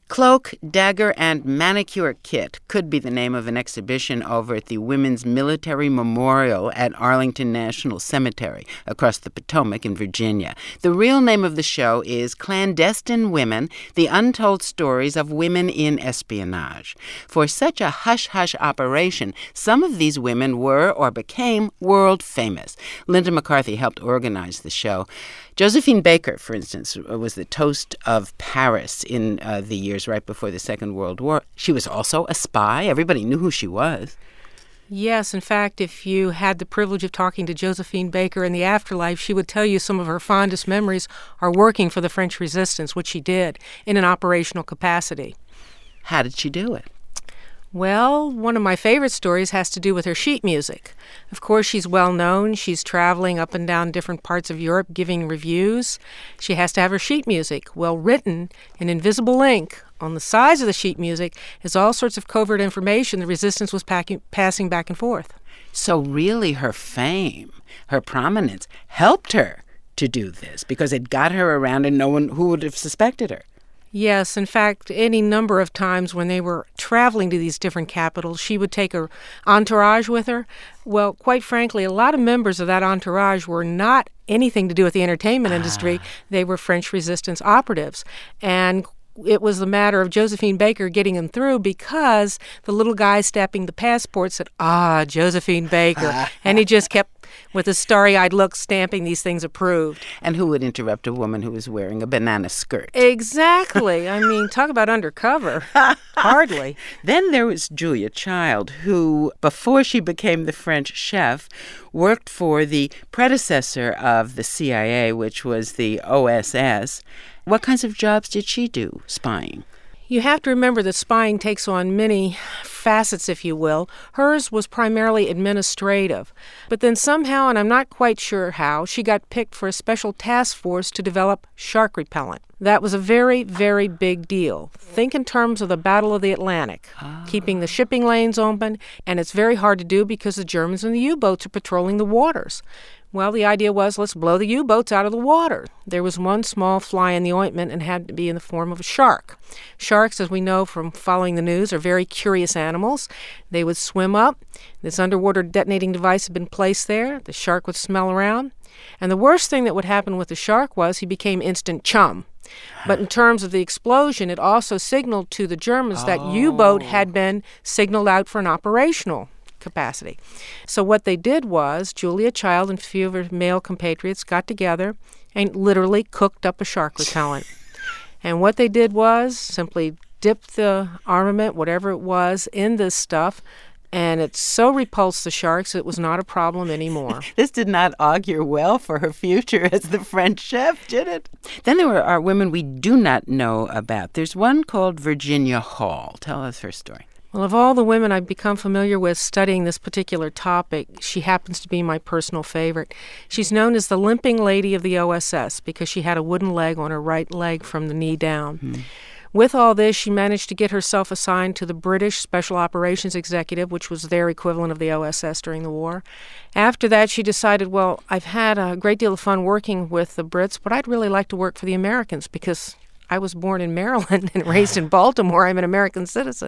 Cloak, Dagger, and Manicure Kit could be the name of an exhibition over at the Women's Military Memorial at Arlington National Cemetery across the Potomac in Virginia. The real name of the show is Clandestine Women, The Untold Stories of Women in Espionage. For such a hush-hush operation, some of these women were or became world famous. Linda McCarthy helped organize the show. Josephine Baker, for instance, was the toast of Paris in the years right before the Second World War. She was also a spy. Everybody knew who she was. Yes, in fact, if you had the privilege of talking to Josephine Baker in the afterlife, she would tell you some of her fondest memories are working for the French Resistance, which she did in an operational capacity. How did she do it? Well, one of my favorite stories has to do with her sheet music. Of course, she's well known. She's traveling up and down different parts of Europe giving reviews. She has to have her sheet music well written in invisible ink. On the sides of the sheet music is all sorts of covert information the resistance was passing back and forth. So really her fame, her prominence, helped her to do this because it got her around and no one who would have suspected her. Yes, in fact, any number of times when they were traveling to these different capitals, she would take her entourage with her. Well, quite frankly, a lot of members of that entourage were not anything to do with the entertainment industry. They were French resistance operatives. And it was the matter of Josephine Baker getting them through because the little guy stamping the passport said, Josephine Baker. And he just kept, with a starry-eyed look, stamping these things approved. And who would interrupt a woman who was wearing a banana skirt? Exactly. I mean, talk about undercover. Hardly. Then there was Julia Child, who, before she became the French chef, worked for the predecessor of the CIA, which was the OSS. What kinds of jobs did she do, spying? You have to remember that spying takes on many facets, if you will. Hers was primarily administrative. But then somehow, and I'm not quite sure how, she got picked for a special task force to develop shark repellent. That was a very, very big deal. Think in terms of the Battle of the Atlantic, keeping the shipping lanes open, and it's very hard to do because the Germans and the U-boats are patrolling the waters. Well, the idea was, let's blow the U-boats out of the water. There was one small fly in the ointment and had to be in the form of a shark. Sharks, as we know from following the news, are very curious animals. They would swim up. This underwater detonating device had been placed there. The shark would smell around. And the worst thing that would happen with the shark was he became instant chum. But in terms of the explosion, it also signaled to the Germans that U-boat had been signaled out for an operational capacity. So what they did was Julia Child and a few of her male compatriots got together and literally cooked up a shark repellent. And what they did was simply dip the armament, whatever it was, in this stuff, and it so repulsed the sharks it was not a problem anymore. This did not augur well for her future as the French chef, did it? Then there are women we do not know about. There's one called Virginia Hall. Tell us her story. Well, of all the women I've become familiar with studying this particular topic, she happens to be my personal favorite. She's known as the limping lady of the OSS because she had a wooden leg on her right leg from the knee down. With all this, she managed to get herself assigned to the British Special Operations Executive, which was their equivalent of the OSS during the war. After that, she decided, well, I've had a great deal of fun working with the Brits, but I'd really like to work for the Americans because I was born in Maryland and raised in Baltimore. I'm an American citizen.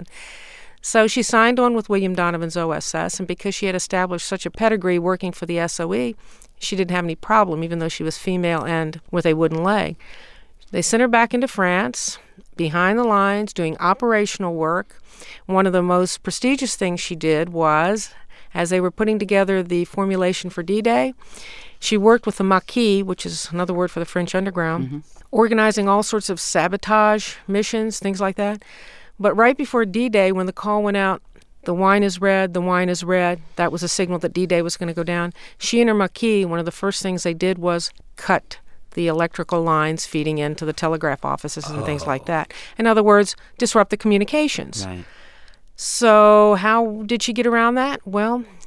So she signed on with William Donovan's OSS, and because she had established such a pedigree working for the SOE, she didn't have any problem, even though she was female and with a wooden leg. They sent her back into France, behind the lines, doing operational work. One of the most prestigious things she did was, as they were putting together the formulation for D-Day, she worked with the Maquis, which is another word for the French underground, organizing all sorts of sabotage missions, things like that. But right before D-Day, when the call went out, the wine is red, the wine is red, that was a signal that D-Day was going to go down. She and her Maquis, one of the first things they did was cut the electrical lines feeding into the telegraph offices and things like that. In other words, disrupt the communications. Right. So how did she get around that? Well,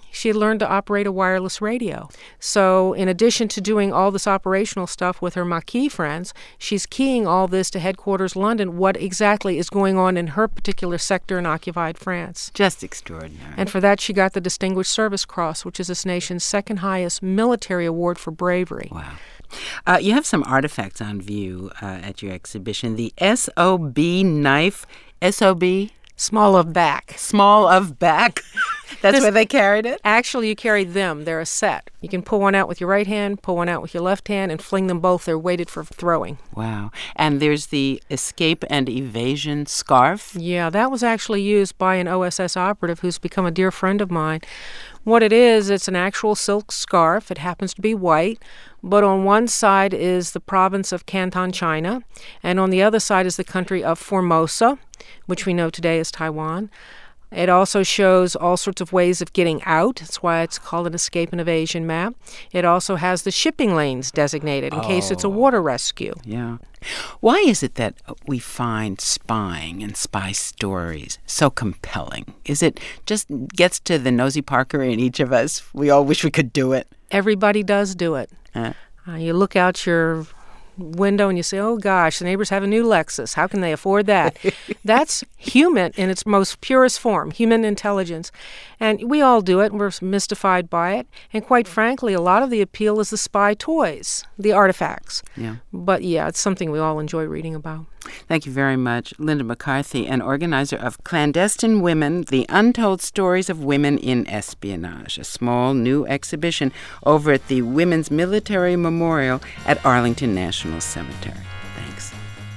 she had learned to operate a wireless radio. So in addition to doing all this operational stuff with her Maquis friends, she's keying all this to headquarters London, what exactly is going on in her particular sector in occupied France. Just extraordinary. And for that, she got the Distinguished Service Cross, which is this nation's second highest military award for bravery. Wow. You have some artifacts on view at your exhibition. The SOB knife, SOB? Small of back. Small of back? That's where they carried it? Actually, you carry them. They're a set. You can pull one out with your right hand, pull one out with your left hand, and fling them both. They're weighted for throwing. Wow. And there's the escape and evasion scarf? Yeah, that was actually used by an OSS operative who's become a dear friend of mine. What it is, it's an actual silk scarf. It happens to be white, but on one side is the province of Canton, China, and on the other side is the country of Formosa, which we know today as Taiwan. It also shows all sorts of ways of getting out. That's why it's called an escape and evasion map. It also has the shipping lanes designated in case it's a water rescue. Yeah. Why is it that we find spying and spy stories so compelling? Is it just gets to the nosy Parker in each of us? We all wish we could do it. Everybody does do it. You look out your window and you say, oh gosh, the neighbors have a new Lexus. How can they afford that? That's human in its most purest form, human intelligence. And we all do it, and we're mystified by it. And quite frankly, a lot of the appeal is the spy toys, the artifacts. Yeah. But yeah, it's something we all enjoy reading about. Thank you very much, Linda McCarthy, an organizer of Clandestine Women, The Untold Stories of Women in Espionage, a small new exhibition over at the Women's Military Memorial at Arlington National Cemetery.